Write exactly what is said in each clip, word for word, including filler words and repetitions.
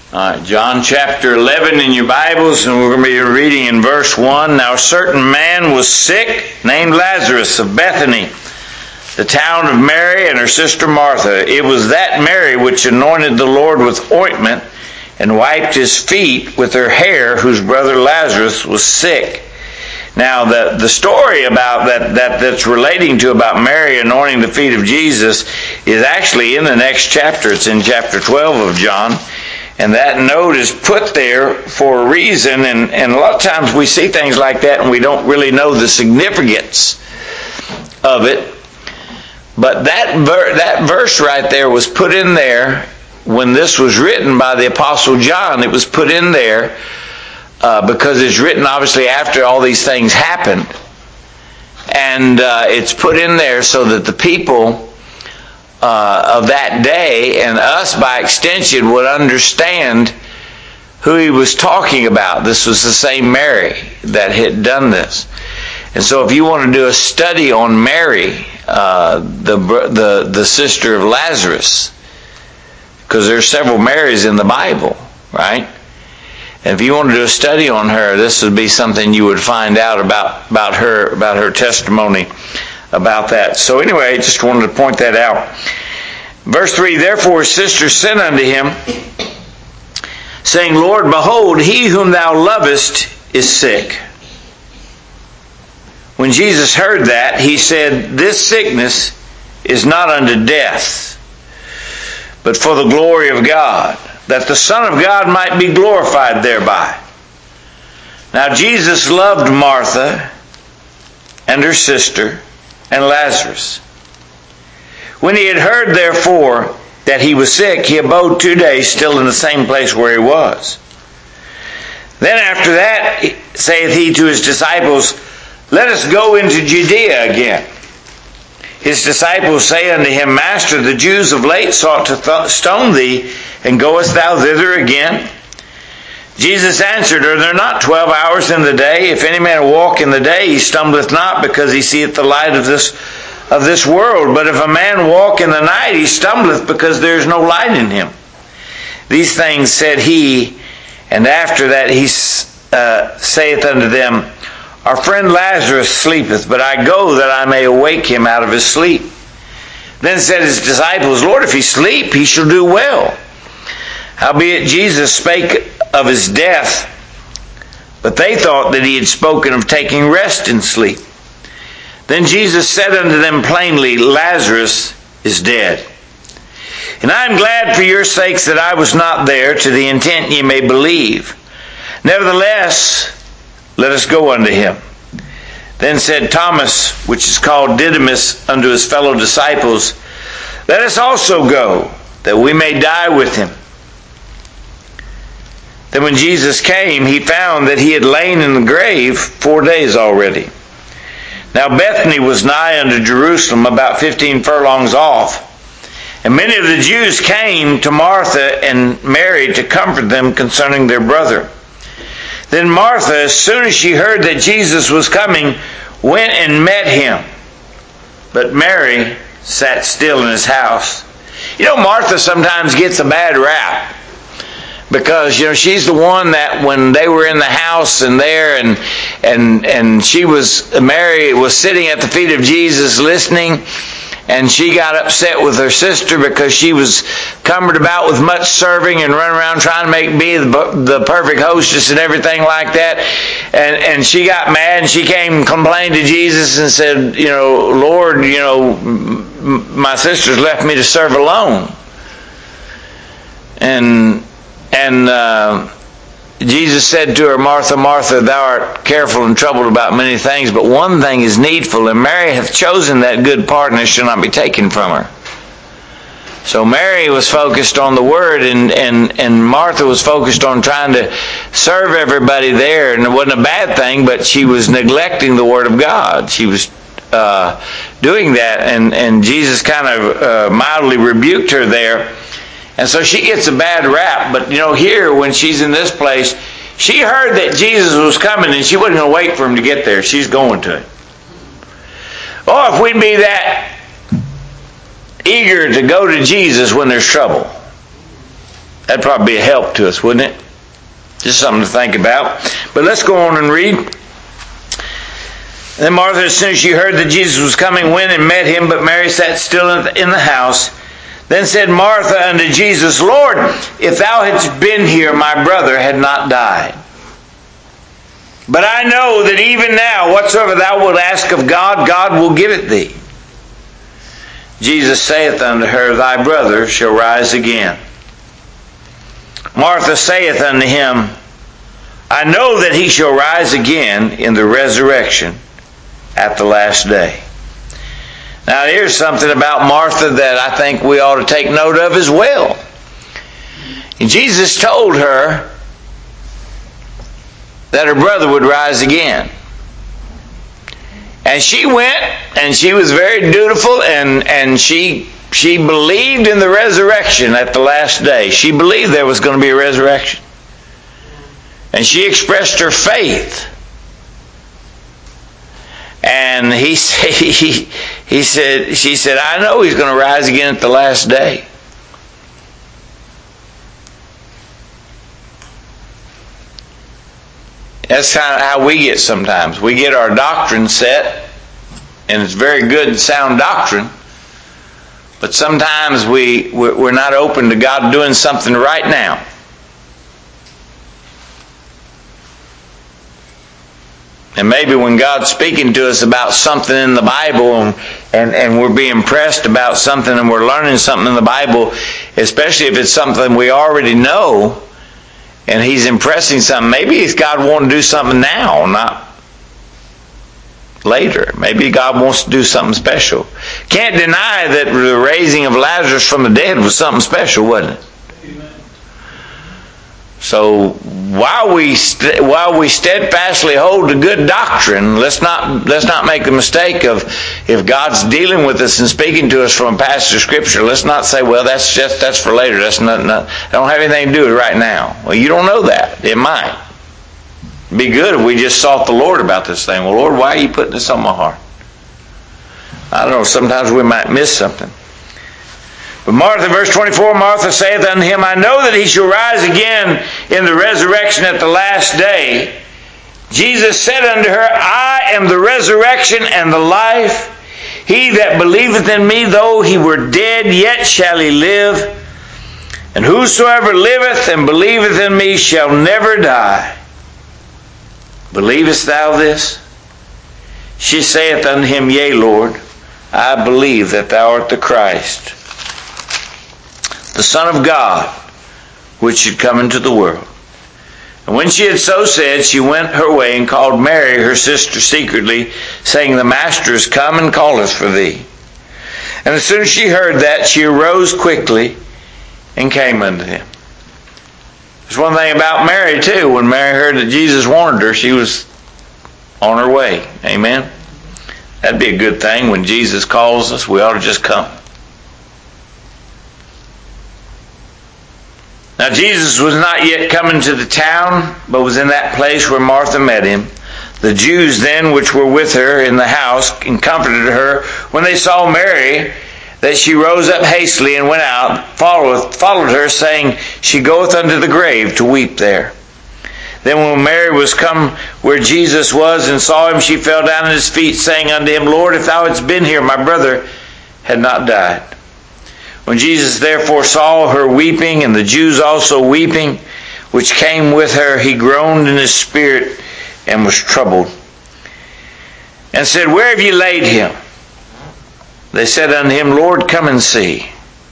All right, John chapter eleven in your Bibles, and we're going to be reading in verse one. Now a certain man was sick, named Lazarus of Bethany, the town of Mary and her sister Martha. It was that Mary which anointed the Lord with ointment and wiped his feet with her hair, whose brother Lazarus was sick. Now the, the story about that, that that's relating to about Mary anointing the feet of Jesus is actually in the next chapter. It's in chapter twelve of John. And that note is put there for a reason, and, and a lot of times we see things like that and we don't really know the significance of it. But that ver- that verse right there was put in there when this was written by the Apostle John. It was put in there uh, because it's written obviously after all these things happened. And uh, it's put in there so that the people Uh, of that day, and us by extension, would understand who he was talking about. This was the same Mary that had done this. And so if you want to do a study on Mary, uh, the, the, the sister of Lazarus, because there's several Marys in the Bible, right? And if you want to do a study on her, this would be something you would find out about, about her, about her testimony about that. So anyway, I just wanted to point that out. Verse three, therefore his sister sent unto him, saying, Lord, behold, he whom thou lovest is sick. When Jesus heard that, he said, this sickness is not unto death, but for the glory of God, that the Son of God might be glorified thereby. Now Jesus loved Martha and her sister and Lazarus. When he had heard, therefore, that he was sick, he abode two days still in the same place where he was. Then after that saith he to his disciples, let us go into Judea again. His disciples say unto him, Master, the Jews of late sought to th- stone thee, and goest thou thither again? Jesus answered, Are there not twelve hours in the day? If any man walk in the day, he stumbleth not, because he seeth the light of this of this world. But if a man walk in the night, he stumbleth, because there is no light in him. These things said he, and after that he uh, saith unto them, Our friend Lazarus sleepeth, but I go that I may awake him out of his sleep. Then said his disciples, Lord, if he sleep, he shall do well. Howbeit Jesus spake of his death, but they thought that he had spoken of taking rest in sleep. Then Jesus said unto them plainly, Lazarus is dead. And I am glad for your sakes that I was not there, to the intent ye may believe. Nevertheless, let us go unto him. Then said Thomas, which is called Didymus, unto his fellow disciples, Let us also go, that we may die with him. Then when Jesus came, he found that he had lain in the grave four days already. Now Bethany was nigh unto Jerusalem, about fifteen furlongs off. And many of the Jews came to Martha and Mary to comfort them concerning their brother. Then Martha, as soon as she heard that Jesus was coming, went and met him. But Mary sat still in his house. You know, Martha sometimes gets a bad rap. Because, you know, she's the one that when they were in the house and there and and and she was, Mary was sitting at the feet of Jesus listening, and she got upset with her sister because she was cumbered about with much serving and running around trying to make me the, the perfect hostess and everything like that. And and she got mad and she came and complained to Jesus and said, you know, Lord, you know, my sister's left me to serve alone. And And uh, Jesus said to her, Martha, Martha, thou art careful and troubled about many things, but one thing is needful, and Mary hath chosen that good part, and it shall not be taken from her. So Mary was focused on the Word, and, and, and Martha was focused on trying to serve everybody there, and it wasn't a bad thing, but she was neglecting the Word of God. She was uh, doing that, and, and Jesus kind of uh, mildly rebuked her there. And so she gets a bad rap. But, you know, here when she's in this place, she heard that Jesus was coming and she wasn't going to wait for him to get there. She's going to it. Oh, if we'd be that eager to go to Jesus when there's trouble. That'd probably be a help to us, wouldn't it? Just something to think about. But let's go on and read. Then Martha, as soon as she heard that Jesus was coming, went and met him, but Mary sat still in the house. Then said Martha unto Jesus, Lord, if thou hadst been here, my brother had not died. But I know that even now, whatsoever thou wilt ask of God, God will give it thee. Jesus saith unto her, Thy brother shall rise again. Martha saith unto him, I know that he shall rise again in the resurrection at the last day. Now here's something about Martha that I think we ought to take note of as well. Jesus told her that her brother would rise again. And she went, and she was very dutiful, and, and she she believed in the resurrection at the last day. She believed there was going to be a resurrection. And she expressed her faith. And he, he, he said, she said, I know he's going to rise again at the last day. That's kind of how we get sometimes. We get our doctrine set, and it's very good and sound doctrine, but sometimes we, we're not open to God doing something right now. And maybe when God's speaking to us about something in the Bible, and, and, and we're being pressed about something and we're learning something in the Bible, especially if it's something we already know, and He's impressing something, maybe it's God wanting to do something now, not later. Maybe God wants to do something special. Can't deny that the raising of Lazarus from the dead was something special, wasn't it? Amen. So while we st- while we steadfastly hold to good doctrine, let's not let's not make the mistake of, if God's dealing with us and speaking to us from a passage of Scripture, let's not say, well, that's just that's for later. That's not, not I don't have anything to do with it right now. Well, you don't know that. It might be good if we just sought the Lord about this thing. Well, Lord, why are you putting this on my heart? I don't know. Sometimes we might miss something. But Martha, verse twenty-four, Martha saith unto him, I know that he shall rise again in the resurrection at the last day. Jesus said unto her, I am the resurrection and the life. He that believeth in me, though he were dead, yet shall he live. And whosoever liveth and believeth in me shall never die. Believest thou this? She saith unto him, Yea, Lord, I believe that thou art the Christ, the Son of God, which should come into the world. And when she had so said, she went her way and called Mary, her sister, secretly, saying, The Master is come and calleth for thee. And as soon as she heard that, she arose quickly and came unto him. There's one thing about Mary, too. When Mary heard that Jesus wanted her, she was on her way. Amen? That'd be a good thing. When Jesus calls us, we ought to just come. Now Jesus was not yet come into the town, but was in that place where Martha met him. The Jews then which were with her in the house and comforted her, when they saw Mary, that she rose up hastily and went out, followed, followed her, saying, She goeth unto the grave to weep there. Then when Mary was come where Jesus was and saw him, she fell down at his feet, saying unto him, Lord, if thou hadst been here, my brother had not died. When Jesus therefore saw her weeping, and the Jews also weeping, which came with her, he groaned in his spirit and was troubled, and said, Where have ye laid him? They said unto him, Lord, come and see.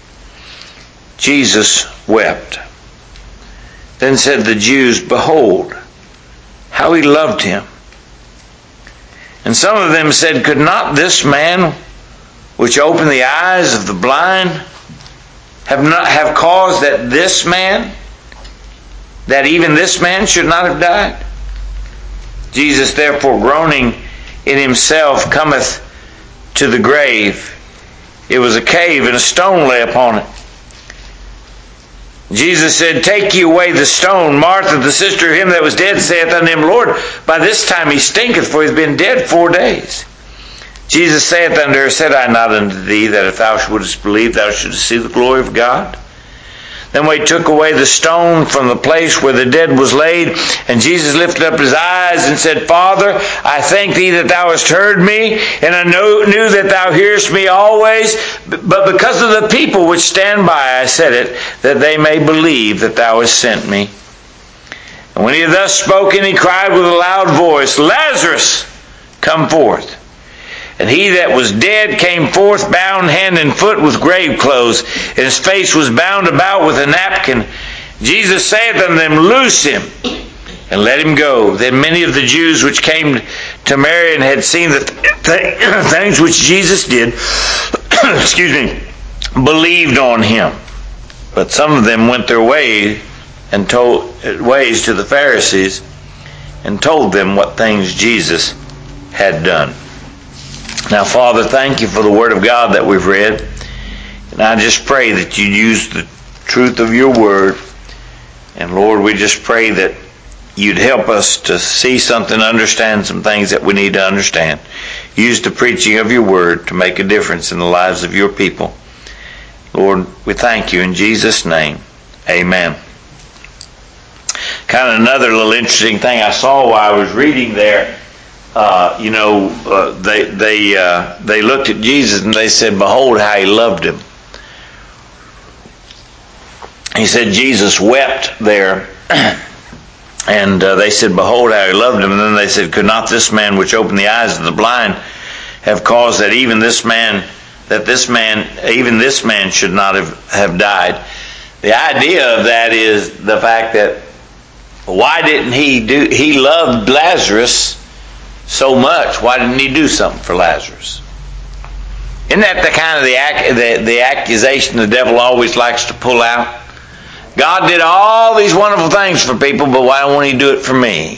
Jesus wept. Then said the Jews, Behold, how he loved him. And some of them said, Could not this man, which opened the eyes of the blind, have not have caused that this man, that even this man should not have died? Jesus therefore, groaning in himself, cometh to the grave. It was a cave, and a stone lay upon it. Jesus said, Take ye away the stone. Martha, the sister of him that was dead, saith unto him, Lord, by this time he stinketh, for he has been dead four days. Jesus saith unto her, Said I not unto thee, that if thou wouldest believe, thou shouldest see the glory of God? Then they took away the stone from the place where the dead was laid. And Jesus lifted up his eyes and said, Father, I thank thee that thou hast heard me, and I know, knew that thou hearest me always. But because of the people which stand by, I said it, that they may believe that thou hast sent me. And when he had thus spoken, he cried with a loud voice, Lazarus, come forth. And he that was dead came forth, bound hand and foot with grave clothes, and his face was bound about with a napkin. Jesus saith unto them, Loose him, and let him go. Then many of the Jews which came to Mary and had seen the th- things which Jesus did, excuse me, believed on him. But some of them went their way and told ways to the Pharisees, and told them what things Jesus had done. Now, Father, thank you for the Word of God that we've read. And I just pray that you use the truth of your Word. And Lord, we just pray that you'd help us to see something, understand some things that we need to understand. Use the preaching of your Word to make a difference in the lives of your people. Lord, we thank you in Jesus' name. Amen. Kind of another little interesting thing I saw while I was reading there. Uh, you know, uh, they they uh, they looked at Jesus and they said, "Behold, how he loved him." He said Jesus wept there, and uh, they said, "Behold, how he loved him." And then they said, "Could not this man which opened the eyes of the blind have caused that even this man, that this man, even this man should not have, have died?" The idea of that is the fact that why didn't he do? He loved Lazarus so much. Why didn't he do something for Lazarus? Isn't that the kind of the, the, the accusation the devil always likes to pull out? God did all these wonderful things for people, but why won't he do it for me?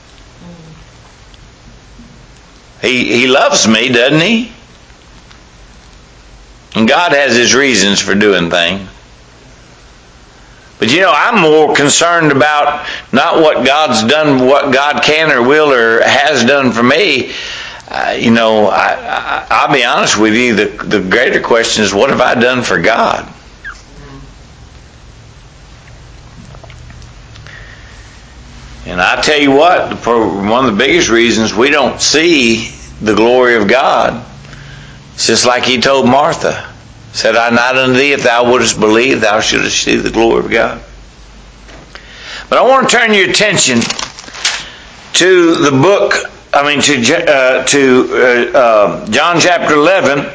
He, he loves me, doesn't he? And God has his reasons for doing things. But you know, I'm more concerned about not what God's done, what God can or will or has done for me. Uh, you know, I, I, I'll be honest with you, the, the greater question is, what have I done for God? And I tell you what, one of the biggest reasons we don't see the glory of God, it's just like he told Martha. Said I not unto thee, if thou wouldest believe, thou shouldest see the glory of God. But I want to turn your attention to the book, I mean to uh, to uh, uh, John chapter eleven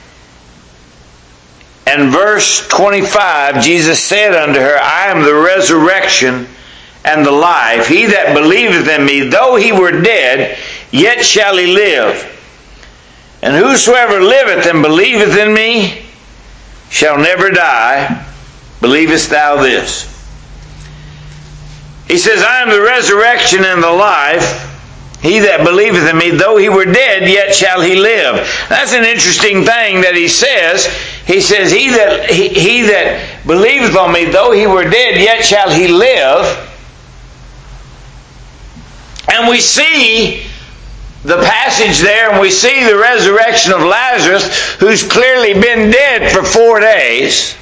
and verse twenty-five. Jesus said unto her, I am the resurrection and the life. He that believeth in me, though he were dead, yet shall he live. And whosoever liveth and believeth in me shall never die. Believest thou this? He says, I am the resurrection and the life. He that believeth in me, though he were dead, yet shall he live. That's an interesting thing that he says. He says, he that, he, he that believeth on me, though he were dead, yet shall he live. And we see the passage there, and we see the resurrection of Lazarus, who's clearly been dead for four days.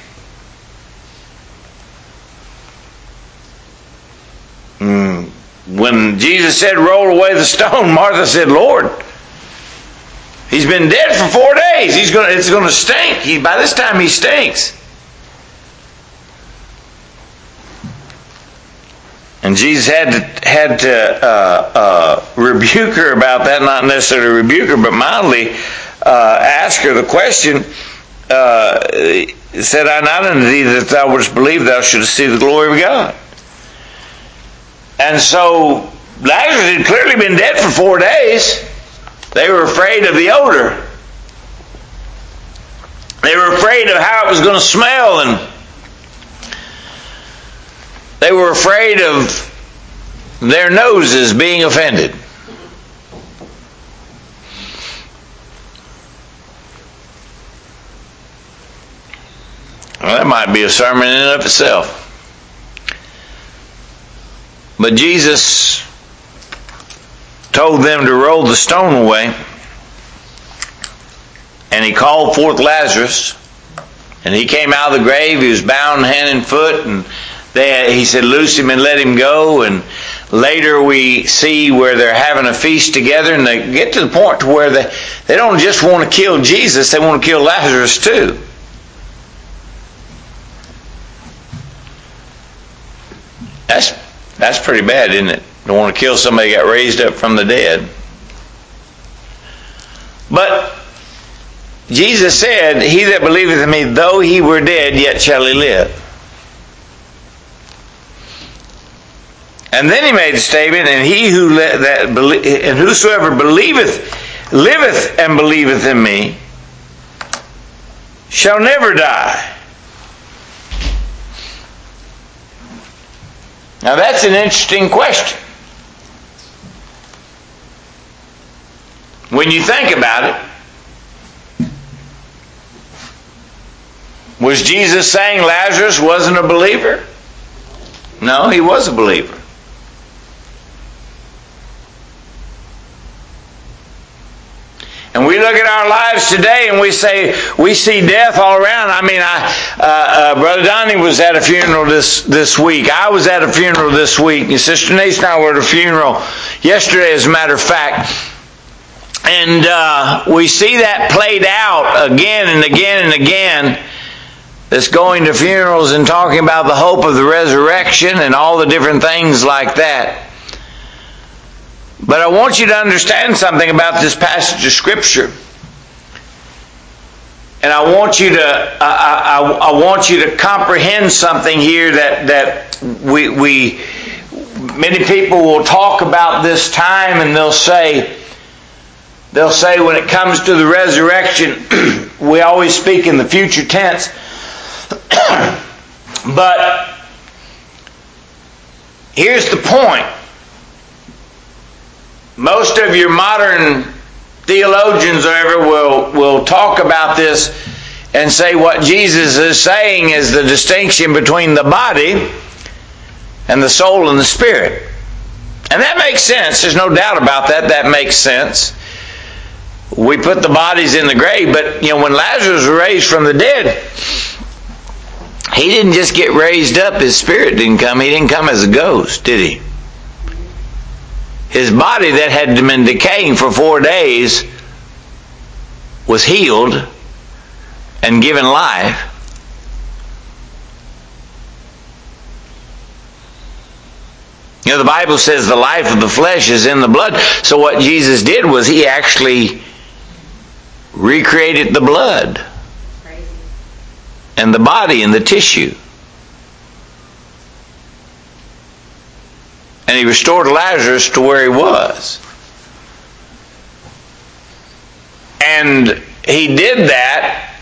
Mm. When Jesus said, roll away the stone, Martha said, Lord, he's been dead for four days. He's going. It's going to stink. He, by this time, he stinks. And Jesus had to, had to uh, uh, rebuke her about that, not necessarily rebuke her, but mildly uh, ask her the question, uh, said I not unto thee that thou wouldst believe, thou shouldst see the glory of God. And so Lazarus had clearly been dead for four days. They were afraid of the odor. They were afraid of how it was going to smell, and they were afraid of their noses being offended. Well, that might be a sermon in and of itself. But Jesus told them to roll the stone away, and he called forth Lazarus. And he came out of the grave. He was bound hand and foot, and they, he said, loose him and let him go. And later we see where they're having a feast together, and they get to the point to where they, they don't just want to kill Jesus, they want to kill Lazarus too. That's, that's pretty bad, isn't it? They want to kill somebody that got raised up from the dead. But Jesus said, he that believeth in me, though he were dead, yet shall he live. And then he made a statement, and he who le- that be- and whosoever believeth, liveth and believeth in me, shall never die. Now that's an interesting question. When you think about it, was Jesus saying Lazarus wasn't a believer? No, he was a believer. And we look at our lives today and we say, we see death all around. I mean, I, uh, uh, Brother Donnie was at a funeral this, this week. I was at a funeral this week. And Sister Denise and I were at a funeral yesterday, as a matter of fact. And uh, we see that played out again and again and again. That's going to funerals and talking about the hope of the resurrection and all the different things like that. But I want you to understand something about this passage of Scripture. And I want you to I, I, I want you to comprehend something here that, that we, we many people will talk about this time, and they'll say they'll say when it comes to the resurrection, we always speak in the future tense. But here's the point. Most of your modern theologians or ever will, will talk about this and say what Jesus is saying is the distinction between the body and the soul and the spirit. And that makes sense. There's no doubt about that. That makes sense. We put the bodies in the grave, but you know, when Lazarus was raised from the dead, he didn't just get raised up. His spirit didn't come. He didn't come as a ghost, did he? His body that had been decaying for four days was healed and given life. You know, the Bible says the life of the flesh is in the blood. So what Jesus did was he actually recreated the blood and the body and the tissue. And he restored Lazarus to where he was. And he did that.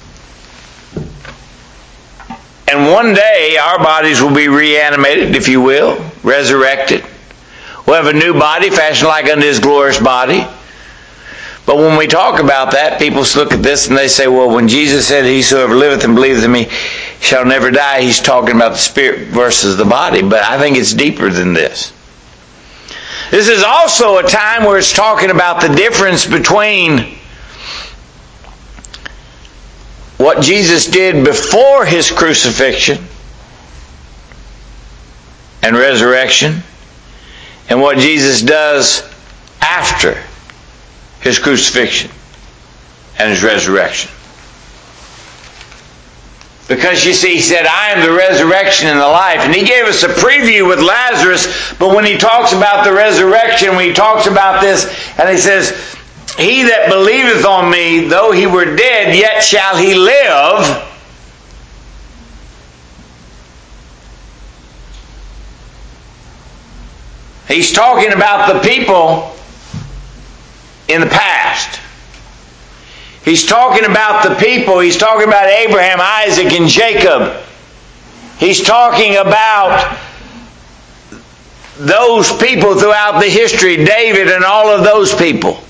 And one day our bodies will be reanimated, if you will, resurrected. We'll have a new body fashioned like unto his glorious body. But when we talk about that, people look at this and they say, well, when Jesus said, whosoever liveth and believeth in me shall never die, he's talking about the spirit versus the body. But I think it's deeper than this. This is also a time where it's talking about the difference between what Jesus did before his crucifixion and resurrection and what Jesus does after his crucifixion and his resurrection. Because you see, he said, I am the resurrection and the life. And he gave us a preview with Lazarus, but when he talks about the resurrection, when he talks about this, and he says, he that believeth on me, though he were dead, yet shall he live. He's talking about the people in the past. He's talking about the people. He's talking about Abraham, Isaac, and Jacob. He's talking about those people throughout the history, David and all of those people.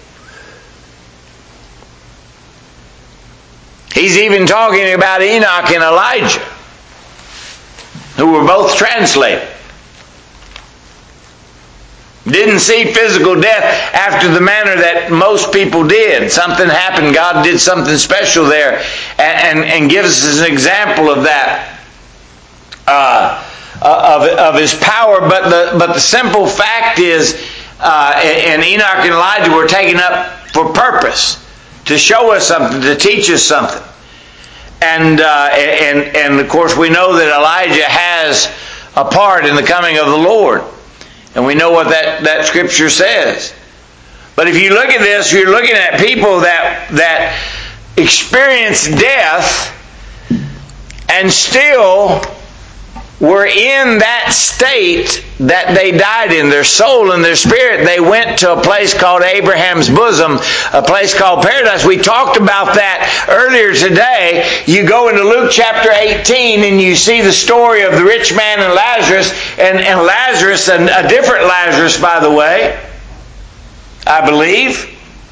He's even talking about Enoch and Elijah, who were both translated. Didn't see physical death after the manner that most people did. Something happened. God did something special there, and, and, and gives us an example of that, uh, of, of His power. But the but the simple fact is, uh, and Enoch and Elijah were taken up for purpose, to show us something, to teach us something. And uh, and and of course we know that Elijah has a part in the coming of the Lord. And we know what that, that scripture says. But if you look at this, you're looking at people that that experience death and still were in that state that they died in. Their soul and their spirit, they went to a place called Abraham's bosom, a place called paradise. We talked about that earlier today. You go into Luke chapter eighteen and you see the story of the rich man and Lazarus, and, and Lazarus, and a different Lazarus, by the way, I believe.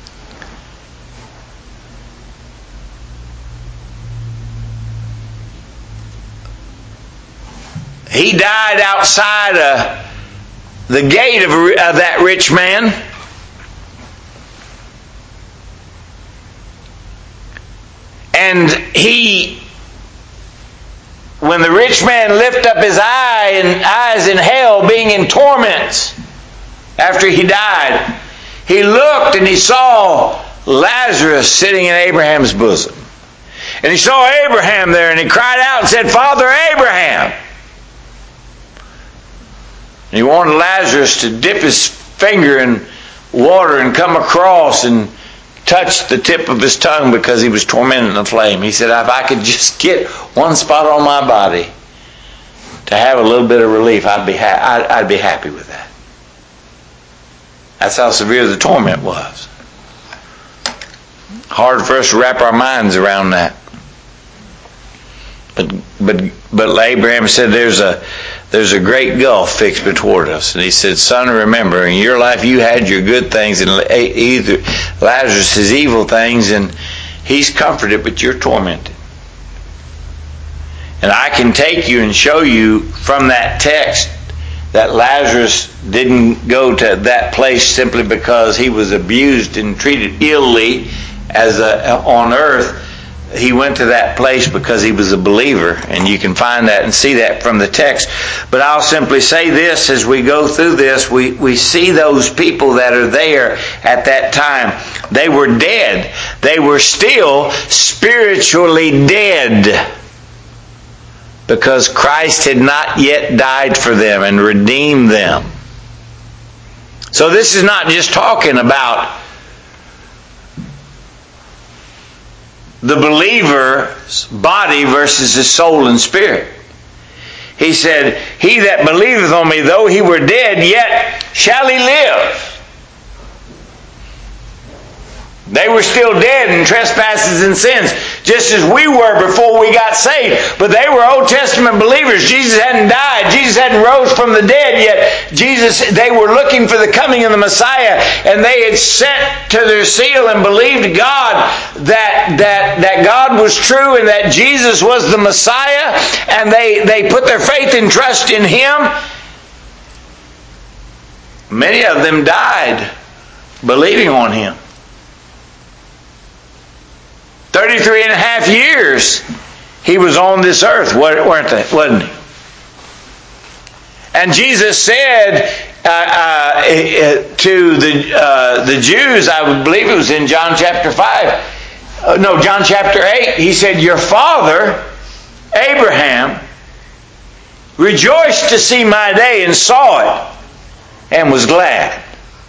He died outside of the gate of, of that rich man. And he, when the rich man lifted up his eye and eyes in hell, being in torments after he died, he looked and he saw Lazarus sitting in Abraham's bosom. And he saw Abraham there, and he cried out and said, "Father Abraham." And he wanted Lazarus to dip his finger in water and come across and touch the tip of his tongue, because he was tormented in the flame. He said, if I could just get one spot on my body to have a little bit of relief, I'd be ha- I'd, I'd be happy with that. That's how severe the torment was. Hard for us to wrap our minds around that. But but but Abraham said, there's a There's a great gulf fixed between us. And he said, son, remember, in your life you had your good things, and either Lazarus his evil things, and he's comforted, but you're tormented. And I can take you and show you from that text that Lazarus didn't go to that place simply because he was abused and treated illy as a, on earth. He went to that place because he was a believer, and you can find that and see that from the text. But I'll simply say this, as we go through this, we, we see those people that are there at that time. They were dead. They were still spiritually dead, because Christ had not yet died for them and redeemed them. So this is not just talking about the believer's body versus his soul and spirit. He said, he that believeth on me, though he were dead, yet shall he live. They were still dead in trespasses and sins, just as we were before we got saved. But they were Old Testament believers. Jesus hadn't died. Jesus hadn't rose from the dead yet. Jesus, they were looking for the coming of the Messiah, and they had set to their seal and believed God that that that God was true and that Jesus was the Messiah, and they, they put their faith and trust in Him. Many of them died believing on Him. Thirty-three and a half years He was on this earth, weren't they? Wasn't He? And Jesus said uh, uh, to the uh, the Jews, I would believe it was in John chapter five, uh, no, John chapter eight, He said, your father, Abraham, rejoiced to see my day and saw it and was glad.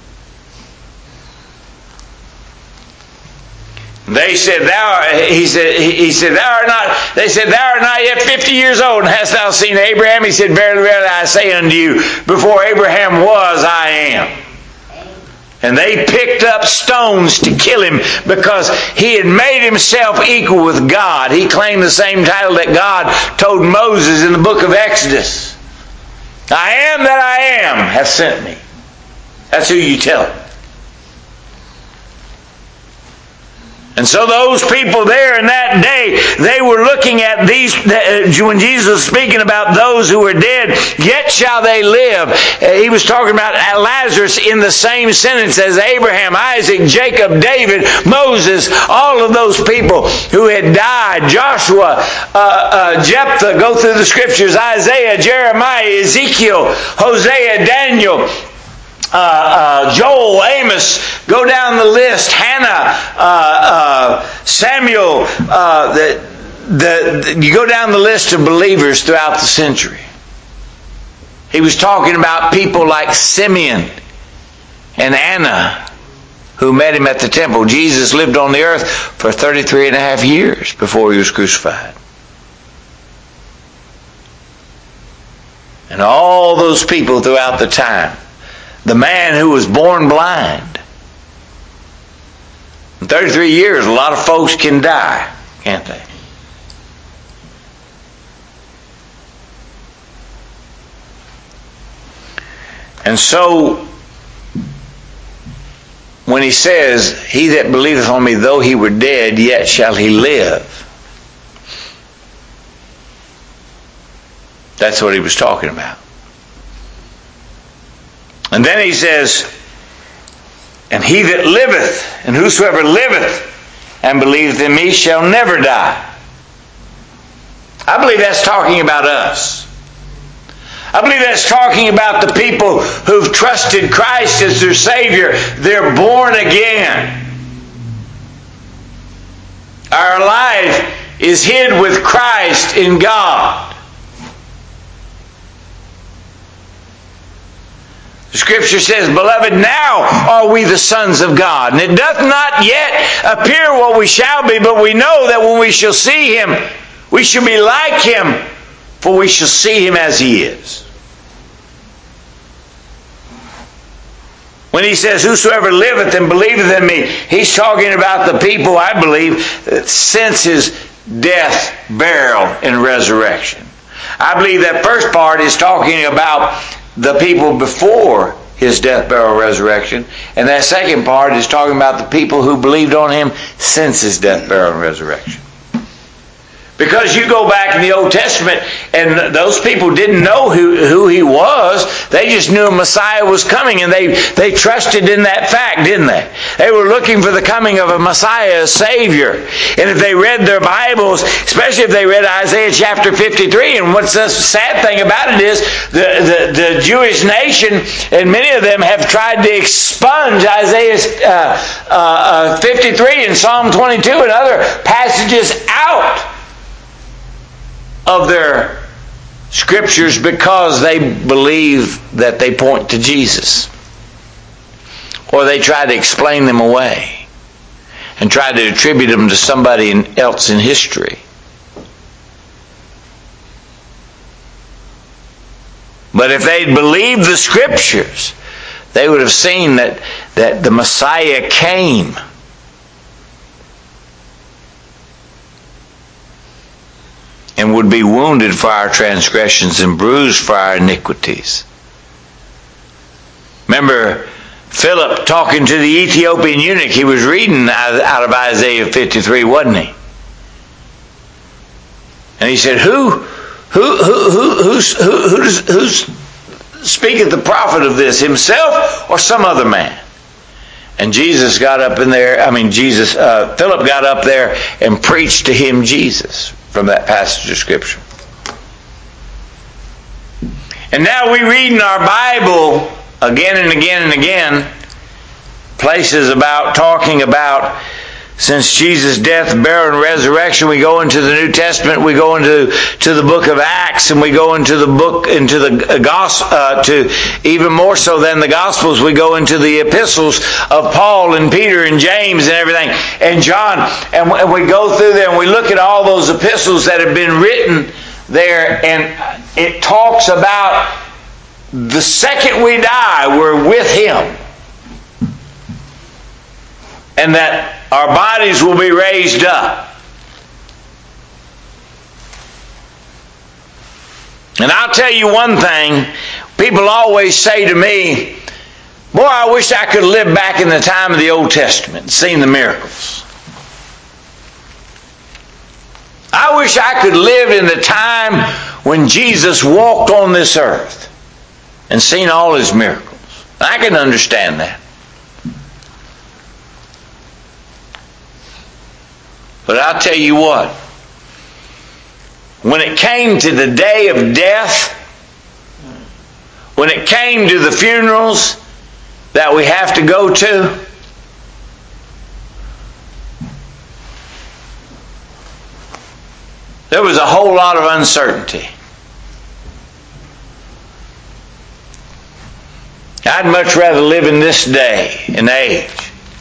They said, thou, he said, he said, thou art not, they said, thou art not yet fifty years old, and hast thou seen Abraham? He said, verily, verily, I say unto you, before Abraham was, I am. And they picked up stones to kill him, because he had made himself equal with God. He claimed the same title that God told Moses in the book of Exodus. I am that I am hath sent me. That's who you tell him. And so those people there in that day, they were looking at these, when Jesus was speaking about those who were dead, yet shall they live. He was talking about Lazarus in the same sentence as Abraham, Isaac, Jacob, David, Moses, all of those people who had died. Joshua, uh, uh, Jephthah, go through the scriptures, Isaiah, Jeremiah, Ezekiel, Hosea, Daniel, Uh, uh, Joel, Amos, go down the list, Hannah, uh, uh, Samuel, uh, the, the, the, you go down the list of believers throughout the century. He was talking about people like Simeon and Anna who met him at the temple. Jesus lived on the earth for thirty-three and a half years before he was crucified. And all those people throughout the time. The man who was born blind. In thirty-three years, a lot of folks can die, can't they? And so, when he says, he that believeth on me, though he were dead, yet shall he live. That's what he was talking about. And then he says, and he that liveth, and whosoever liveth and believeth in me shall never die. I believe that's talking about us. I believe that's talking about the people who've trusted Christ as their Savior. They're born again. Our life is hid with Christ in God. The Scripture says, beloved, now are we the sons of God. And it doth not yet appear what we shall be, but we know that when we shall see Him, we shall be like Him, for we shall see Him as He is. When he says, whosoever liveth and believeth in me, he's talking about the people, I believe, since His death, burial, and resurrection. I believe that first part is talking about the people before His death, burial, resurrection. And that second part is talking about the people who believed on Him since His death, burial, and resurrection. Because you go back in the Old Testament and those people didn't know who, who He was. They just knew a Messiah was coming, and they, they trusted in that fact, didn't they? They were looking for the coming of a Messiah, a Savior. And if they read their Bibles, especially if they read Isaiah chapter fifty-three, and what's the sad thing about it is the, the, the Jewish nation, and many of them have tried to expunge Isaiah uh, uh, fifty-three and Psalm twenty-two and other passages out of their scriptures because they believe that they point to Jesus. Or they try to explain them away and try to attribute them to somebody else in history. But if they'd believed the scriptures, they would have seen that, that the Messiah came. And would be wounded for our transgressions and bruised for our iniquities. Remember Philip talking to the Ethiopian eunuch. He was reading out of Isaiah fifty-three, wasn't he? And he said, Who, who, who, who, who's, who, who's, who's speaketh the prophet of this, himself or some other man? And Jesus got up in there. I mean, Jesus. Uh, Philip got up there and preached to him Jesus. From that passage of Scripture. And now we read in our Bible again and again and again places about talking about since Jesus' death, burial, and resurrection. We go into the New Testament, we go into to the book of Acts, and we go into the book into the gospel uh, to even more so than the Gospels. We go into the epistles of Paul and Peter and James and everything and John, and we go through there and we look at all those epistles that have been written there, and it talks about the second we die, we're with Him. And that our bodies will be raised up. And I'll tell you one thing. People always say to me, boy, I wish I could live back in the time of the Old Testament and seen the miracles. I wish I could live in the time when Jesus walked on this earth and seen all His miracles. I can understand that. But I'll tell you what, when it came to the day of death, when it came to the funerals that we have to go to, there was a whole lot of uncertainty. I'd much rather live in this day and age.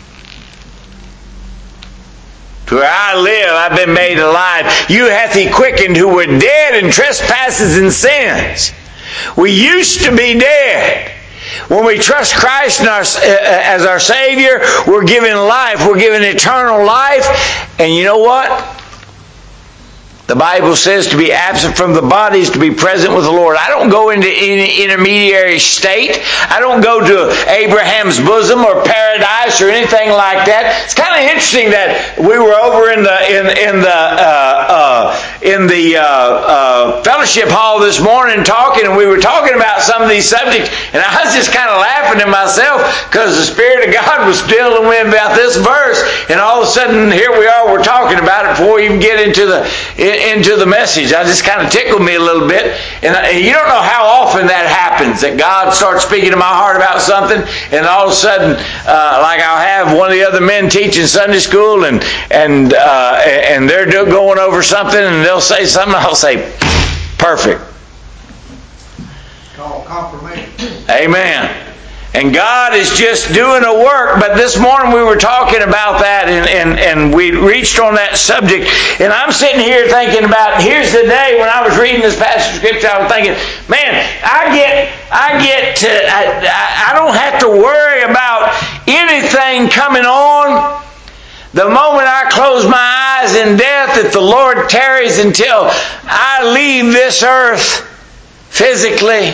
To where I live, I've been made alive. You hath He quickened who were dead in trespasses and sins. We used to be dead. When we trust Christ in our, as our Savior, we're given life. We're given eternal life. And you know what? The Bible says to be absent from the body is to be present with the Lord. I don't go into any intermediary state. I don't go to Abraham's bosom or paradise or anything like that. It's kind of interesting that we were over in the in in the uh, uh, in the uh, uh, fellowship hall this morning talking, and we were talking about some of these subjects, and I was just kind of laughing at myself because the Spirit of God was dealing with me about this verse, and all of a sudden here we are, we're talking about it before we even get into the into the message. I just kind of tickled me a little bit. And, I, and you don't know how often that happens, that God starts speaking to my heart about something, and all of a sudden, uh, like I'll have one of the other men teaching Sunday school, and and uh, and they're going over something, and they'll say something, I'll say, perfect. Called confirmation. Amen. And God is just doing a work. But this morning we were talking about that, and, and, and we reached on that subject. And I'm sitting here thinking about, here's the day when I was reading this passage of Scripture, I was thinking, man, I get I get to, I, I don't have to worry about anything coming on. The moment I close my eyes in death, if the Lord tarries until I leave this earth physically,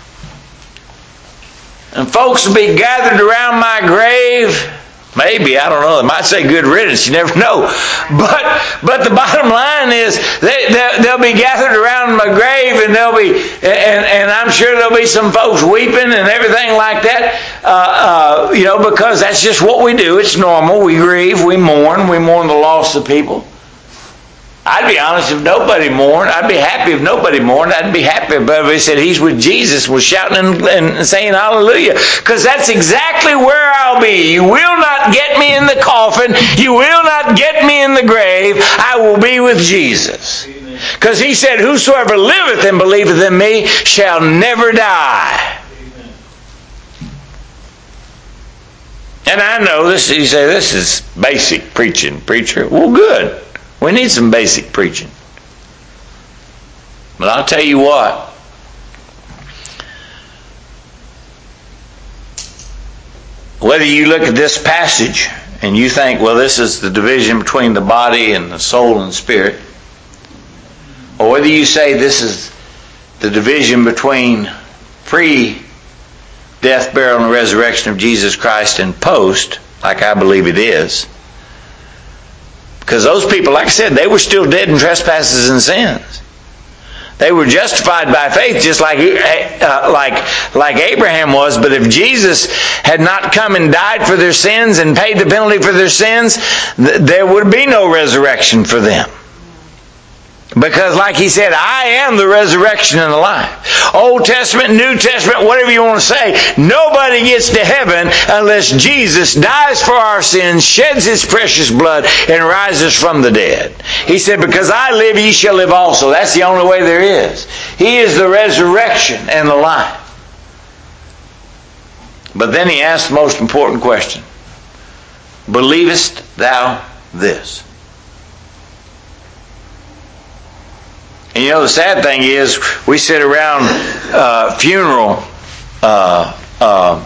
and folks will be gathered around my grave. Maybe, I don't know. They might say good riddance. You never know. But but the bottom line is they, they, they'll be gathered around my grave, and they'll be and, and I'm sure there'll be some folks weeping and everything like that. Uh, uh, you know, because that's just what we do. It's normal. We grieve. We mourn. We mourn the loss of people. I'd be honest if nobody mourned. I'd be happy if nobody mourned. I'd be happy if everybody said he's with Jesus, was shouting and, and saying hallelujah. Because that's exactly where I'll be. You will not get me in the coffin. You will not get me in the grave. I will be with Jesus. Because He said, whosoever liveth and believeth in me shall never die. Amen. And I know this, you say, this is basic preaching, preacher. Well, good. We need some basic preaching. But I'll tell you what. Whether you look at this passage and you think, well, this is the division between the body and the soul and spirit, or whether you say this is the division between pre-death, burial, and resurrection of Jesus Christ and post, like I believe it is, because those people, like I said, they were still dead in trespasses and sins. They were justified by faith just like, uh, like, like Abraham was. But if Jesus had not come and died for their sins and paid the penalty for their sins, th- there would be no resurrection for them. Because like He said, I am the resurrection and the life. Old Testament, New Testament, whatever you want to say, nobody gets to heaven unless Jesus dies for our sins, sheds His precious blood, and rises from the dead. He said, because I live, ye shall live also. That's the only way there is. He is the resurrection and the life. But then He asked the most important question. Believest thou this? And you know, the sad thing is, we sit around uh, funeral uh, uh,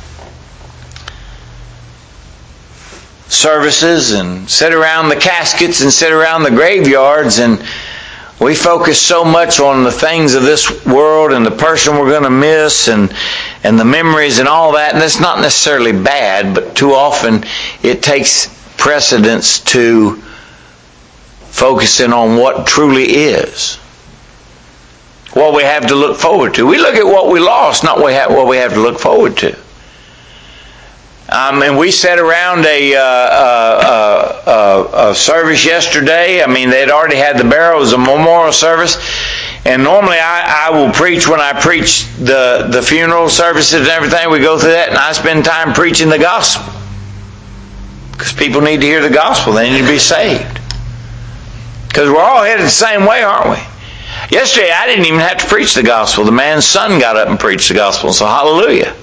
services and sit around the caskets and sit around the graveyards, and we focus so much on the things of this world and the person we're going to miss and and the memories and all that. And it's not necessarily bad, but too often it takes precedence to focusing on what truly is. What we have to look forward to. We look at what we lost, not what we have to look forward to. Um, and we sat around a, uh, uh, uh, a service yesterday. I mean, they'd already had the burial. It was a memorial service. And normally I, I will preach when I preach the, the funeral services and everything. We go through that, and I spend time preaching the gospel. Because people need to hear the gospel. They need to be saved. Because we're all headed the same way, aren't we? Yesterday I didn't even have to preach the gospel. The man's son got up and preached the gospel. So hallelujah.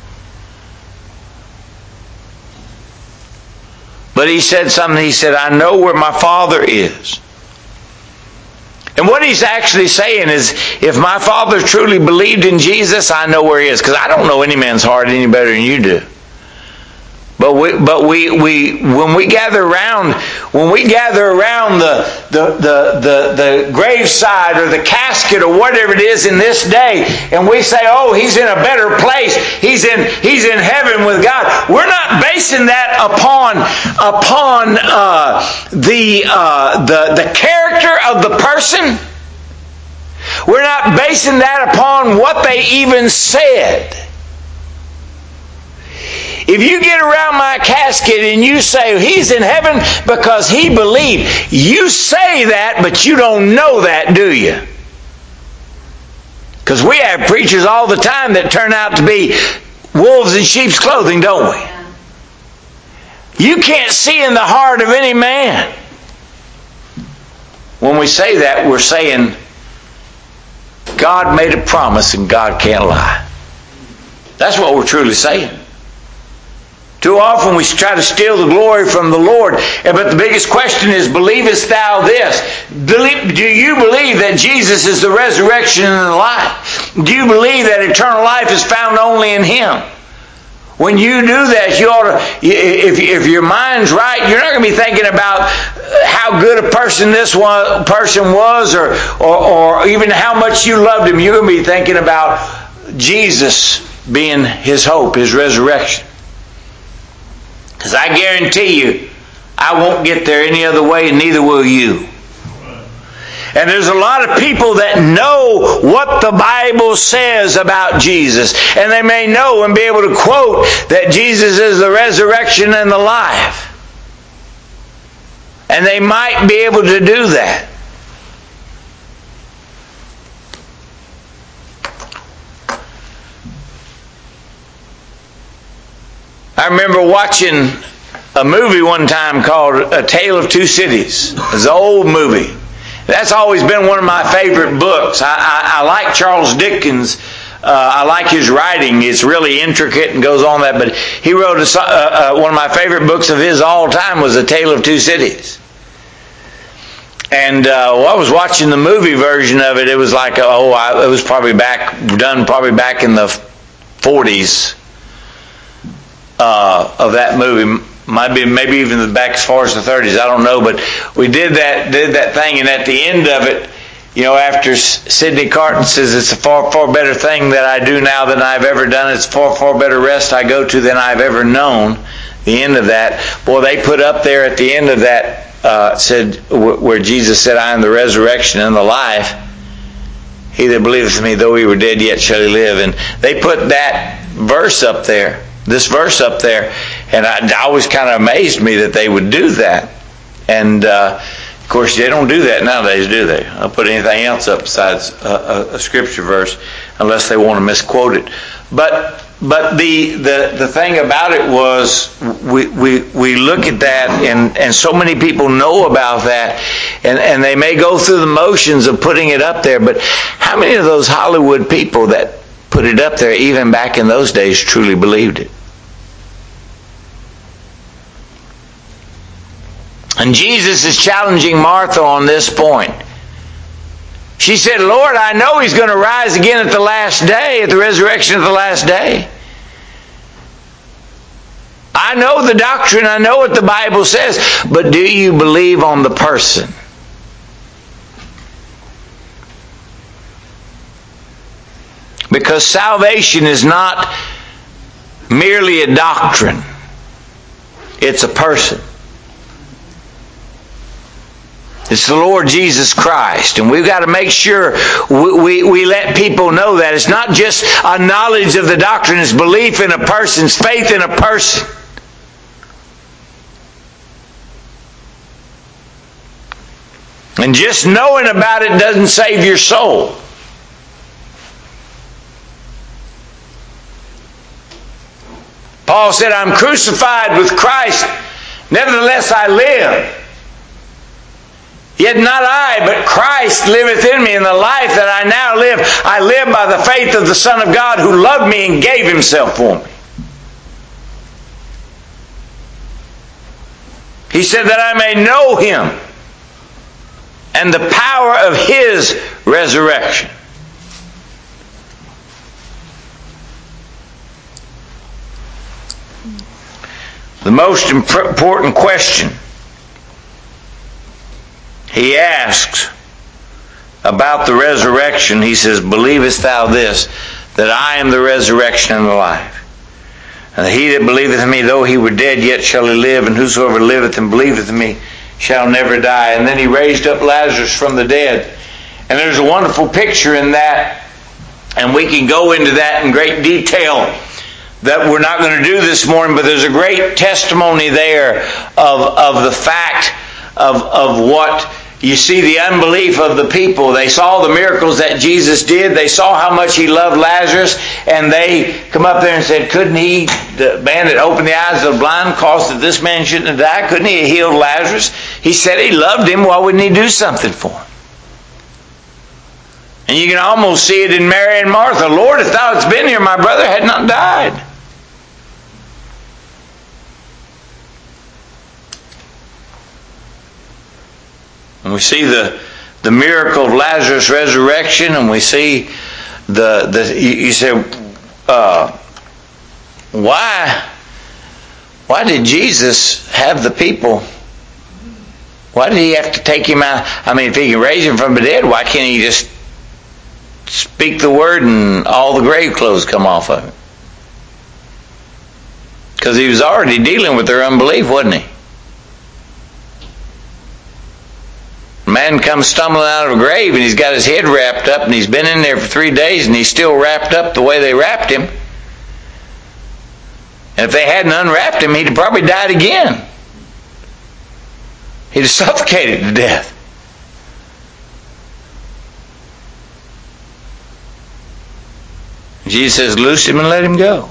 But he said something. He said, I know where my Father is. And what he's actually saying is, if my Father truly believed in Jesus, I know where he is. Because I don't know any man's heart any better than you do. But we, but we, we, when we gather around, when we gather around the, the, the, the, the graveside or the casket or whatever it is in this day, and we say, oh, he's in a better place. He's in, he's in heaven with God. We're not basing that upon, upon, uh, the, uh, the, the character of the person. We're not basing that upon what they even said. If you get around my casket and you say he's in heaven because he believed, you say that, but you don't know that, do you? Because we have preachers all the time that turn out to be wolves in sheep's clothing, don't we? You can't see in the heart of any man. When we say that, we're saying God made a promise and God can't lie. That's what we're truly saying. Too often we try to steal the glory from the Lord. But the biggest question is, believest thou this? Do you believe that Jesus is the resurrection and the life? Do you believe that eternal life is found only in Him? When you do that, you ought to, if, if your mind's right, you're not going to be thinking about how good a person this one, person was or, or, or even how much you loved him. You're going to be thinking about Jesus being His hope, His resurrection. Because I guarantee you, I won't get there any other way, and neither will you. And there's a lot of people that know what the Bible says about Jesus. And they may know and be able to quote that Jesus is the resurrection and the life. And they might be able to do that. I remember watching a movie one time called A Tale of Two Cities. It's an old movie. That's always been one of my favorite books. I, I, I like Charles Dickens. Uh, I like his writing. It's really intricate and goes on that. But he wrote a, uh, uh, one of my favorite books of his all time was A Tale of Two Cities. And uh, well, I was watching the movie version of it. It was like, oh, I, it was probably back done probably back in the forties. Uh, of that movie, might be maybe even back as far as the thirties. I don't know, but we did that did that thing, and at the end of it, you know, after Sidney Carton says it's a far far better thing that I do now than I've ever done. It's far far better rest I go to than I've ever known. The end of that, boy, they put up there at the end of that uh, said where Jesus said, "I am the resurrection and the life. He that believeth in me, though he were dead, yet shall he live." And they put that verse up there. This verse up there, and I, I was kind of amazed me that they would do that. And uh, of course, they don't do that nowadays, do they? I'll put anything else up besides a, a, a scripture verse, unless they want to misquote it. But but the the, the thing about it was, we, we we look at that, and, and so many people know about that, and, and they may go through the motions of putting it up there. But how many of those Hollywood people that put it up there, even back in those days, truly believed it? And Jesus is challenging Martha on this point. She said, Lord, I know He's going to rise again at the last day, at the resurrection of the last day. I know the doctrine, I know what the Bible says, but do you believe on the person? Because salvation is not merely a doctrine. It's a person. It's the Lord Jesus Christ. And we've got to make sure we, we, we let people know that. It's not just a knowledge of the doctrine, it's belief in a person's faith in a person. And just knowing about it doesn't save your soul. Paul said, I'm crucified with Christ, nevertheless I live. Yet not I, but Christ liveth in me, and the life that I now live, I live by the faith of the Son of God who loved me and gave Himself for me. He said that I may know Him and the power of His resurrection. The most important question he asks about the resurrection, he says, believest thou this, that I am the resurrection and the life? And he that believeth in me, though he were dead, yet shall he live, and whosoever liveth and believeth in me shall never die. And then he raised up Lazarus from the dead. And there's a wonderful picture in that, and we can go into that in great detail that we're not going to do this morning, but there's a great testimony there of, of the fact of, of what you see, the unbelief of the people. They saw the miracles that Jesus did. They saw how much He loved Lazarus. And they come up there and said, couldn't He, the man that opened the eyes of the blind, caused that this man shouldn't have died? Couldn't He have healed Lazarus? He said He loved him. Why wouldn't He do something for him? And you can almost see it in Mary and Martha. Lord, if Thou hadst been here, my brother had not died. And we see the, the miracle of Lazarus' resurrection, and we see the, the you, you say, uh, why, why did Jesus have the people, why did He have to take him out? I mean, if He can raise him from the dead, why can't He just speak the word and all the grave clothes come off of him? Because He was already dealing with their unbelief, wasn't He? A man comes stumbling out of a grave and he's got his head wrapped up, and he's been in there for three days and he's still wrapped up the way they wrapped him. And if they hadn't unwrapped him, he'd have probably died again. He'd have suffocated to death. Jesus says, loose him and let him go.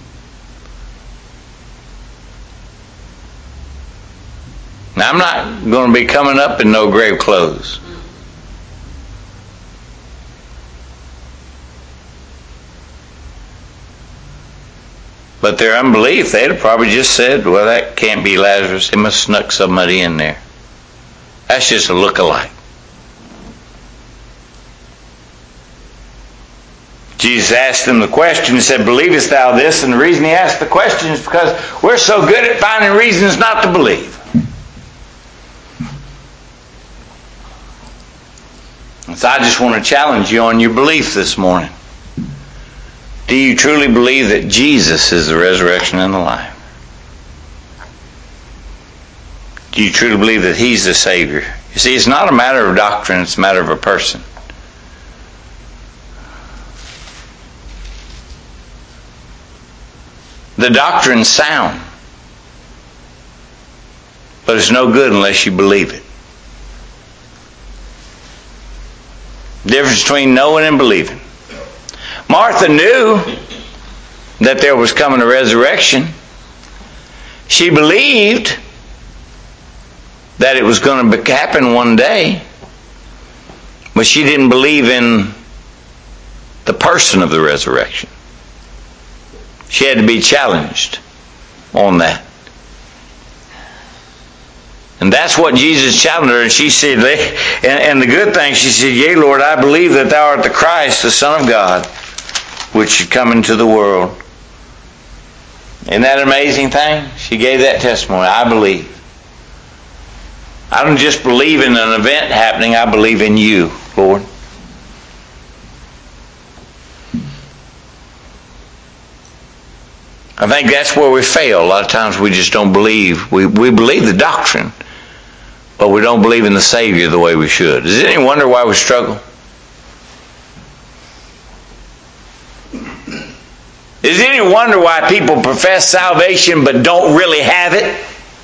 Now, I'm not going to be coming up in no grave clothes. But their unbelief, they'd have probably just said, well, that can't be Lazarus. He must have snuck somebody in there. That's just a look-alike. Jesus asked them the question. He said, believest thou this? And the reason He asked the question is because we're so good at finding reasons not to believe. So I just want to challenge you on your belief this morning. Do you truly believe that Jesus is the resurrection and the life? Do you truly believe that He's the Savior? You see, it's not a matter of doctrine, it's a matter of a person. The doctrine's sound, but it's no good unless you believe it. The difference between knowing and believing. Martha knew that there was coming a resurrection. She believed that it was going to happen one day, but she didn't believe in the person of the resurrection. She had to be challenged on that. And that's what Jesus challenged her. And she said, and, and the good thing, she said, yea, Lord, I believe that Thou art the Christ, the Son of God, which should come into the world. Isn't that an amazing thing? She gave that testimony. I believe. I don't just believe in an event happening. I believe in You, Lord. I think that's where we fail. A lot of times we just don't believe. We, we believe the doctrine, but we don't believe in the Savior the way we should. Is it any wonder why we struggle? Is it any wonder why people profess salvation but don't really have it?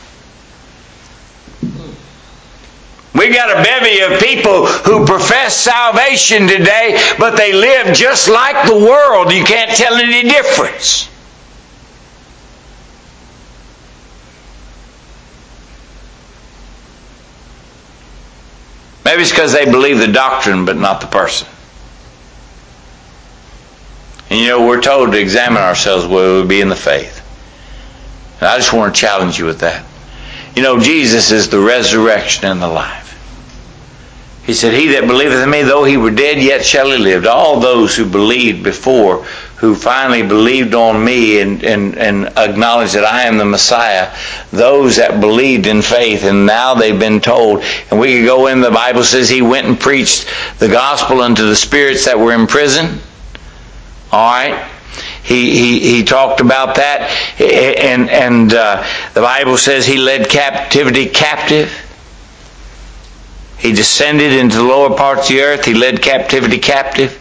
We've got a bevy of people who profess salvation today, but they live just like the world. You can't tell any difference. Maybe it's because they believe the doctrine but not the person. And you know, we're told to examine ourselves whether we be in the faith. And I just want to challenge you with that. You know, Jesus is the resurrection and the life. He said, he that believeth in me, though he were dead, yet shall he live. To all those who believed before, who finally believed on me and, and, and acknowledged that I am the Messiah, those that believed in faith, and now they've been told, and we could go in, the Bible says he went and preached the gospel unto the spirits that were in prison. All right? He, he, he talked about that, and, and uh, the Bible says he led captivity captive. He descended into the lower parts of the earth. He led captivity captive.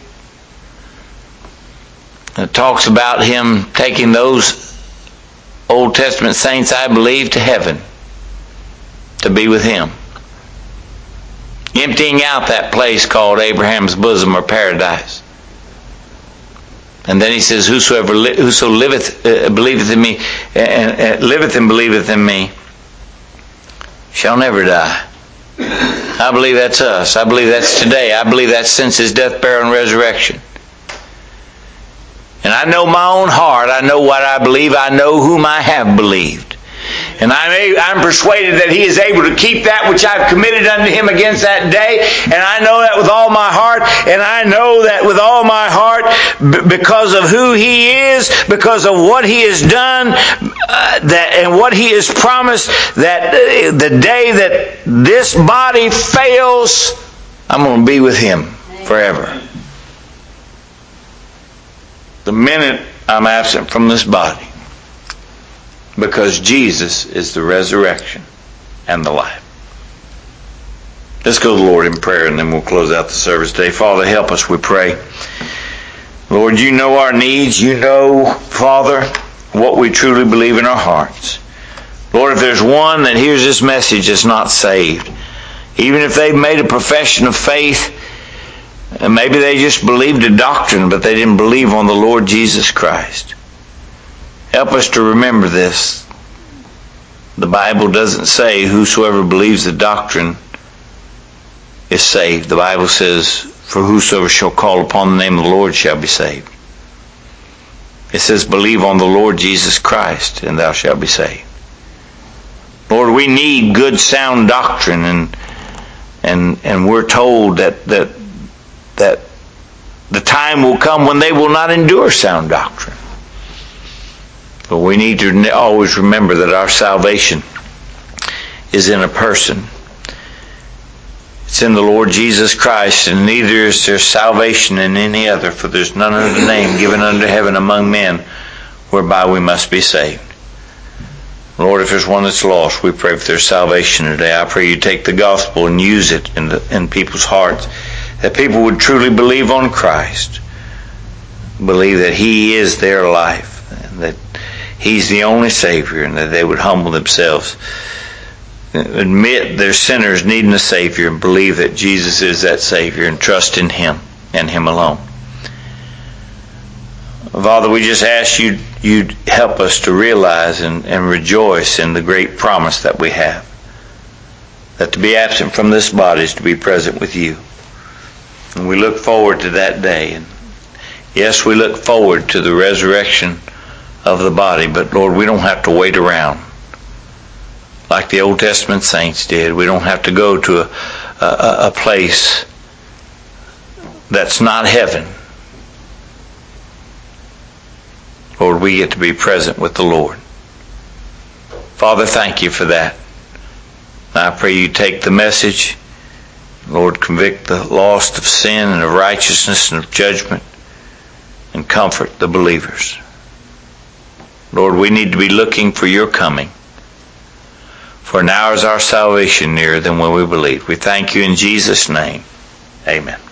It talks about him taking those Old Testament saints, I believe, to heaven to be with him. Emptying out that place called Abraham's bosom or paradise. And then he says, whosoever li- whoso liveth, uh, believeth in me, uh, uh, liveth and believeth in me, shall never die. I believe that's us. I believe that's today. I believe that's since his death, burial, and resurrection. And I know my own heart. I know what I believe. I know whom I have believed. And I'm, a, I'm persuaded that he is able to keep that which I've committed unto him against that day. And I know that with all my heart. And I know that with all my heart, b- because of who he is, because of what he has done, uh, that and what he has promised, that uh, the day that this body fails, I'm going to be with him forever. The minute I'm absent from this body, because Jesus is the resurrection and the life. Let's go to the Lord in prayer, and then we'll close out the service today. Father, help us, we pray. Lord, you know our needs. You know, Father, what we truly believe in our hearts. Lord, if there's one that hears this message that's not saved, even if they've made a profession of faith, and maybe they just believed a doctrine, but they didn't believe on the Lord Jesus Christ. Help us to remember this. The Bible doesn't say whosoever believes the doctrine is saved. The Bible says, for whosoever shall call upon the name of the Lord shall be saved. It says, believe on the Lord Jesus Christ and thou shalt be saved. Lord, we need good sound doctrine, and and and we're told that that that the time will come when they will not endure sound doctrine. But we need to always remember that our salvation is in a person. It's in the Lord Jesus Christ, and neither is there salvation in any other, for there's none other name given under heaven among men whereby we must be saved. Lord, if there's one that's lost, we pray for their salvation today. I pray you take the gospel and use it in, the, in people's hearts, that people would truly believe on Christ, believe that he is their life, and that he's the only Savior, and that they would humble themselves, admit they're sinners needing a Savior, and believe that Jesus is that Savior, and trust in him and him alone. Father, we just ask you you'd help us to realize and, and rejoice in the great promise that we have, that to be absent from this body is to be present with you. And we look forward to that day. And yes, we look forward to the resurrection of the body, but Lord, we don't have to wait around like the Old Testament saints did. We don't have to go to a, a, a place that's not heaven. Lord, we get to be present with the Lord. Father, thank you for that. I pray you take the message, Lord, convict the lost of sin and of righteousness and of judgment, and comfort the believers. Lord, we need to be looking for your coming. For now is our salvation nearer than when we believed. We thank you in Jesus' name. Amen.